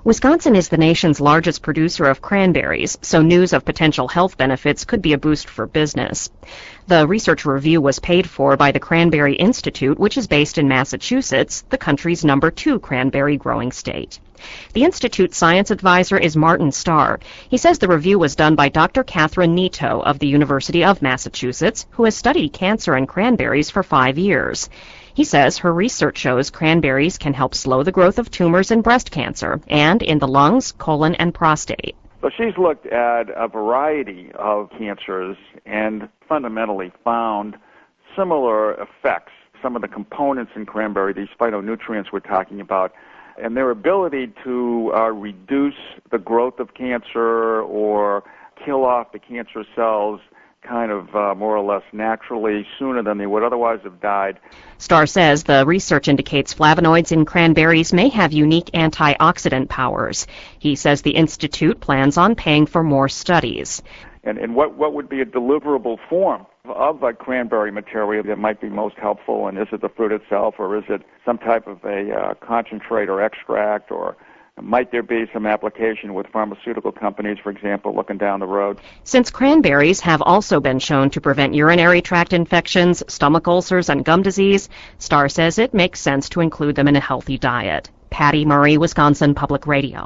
Wisconsin is the nation's largest producer of cranberries, so news of potential health benefits could be a boost for business. The research review was paid for by the Cranberry Institute, which is based in Massachusetts, the country's #2 cranberry growing state. The Institute's science advisor is Martin Starr. He says the review was done by Dr. Catherine Nito of the University of Massachusetts, who has studied cancer and cranberries for 5 years. He says her research shows cranberries can help slow the growth of tumors in breast cancer and in the lungs, colon, and prostate. So she's looked at a variety of cancers and fundamentally found similar effects. Some of the components in cranberry, these phytonutrients we're talking about, and their ability to reduce the growth of cancer or kill off the cancer cells kind of more or less naturally sooner than they would otherwise have died. Starr says the research indicates flavonoids in cranberries may have unique antioxidant powers. He says the Institute plans on paying for more studies. And what would be a deliverable form of a cranberry material that might be most helpful? And is it the fruit itself, or is it some type of a concentrate or extract, or might there be some application with pharmaceutical companies, for example, looking down the road? Since cranberries have also been shown to prevent urinary tract infections, stomach ulcers, and gum disease, Starr says it makes sense to include them in a healthy diet. Patty Murray, Wisconsin Public Radio.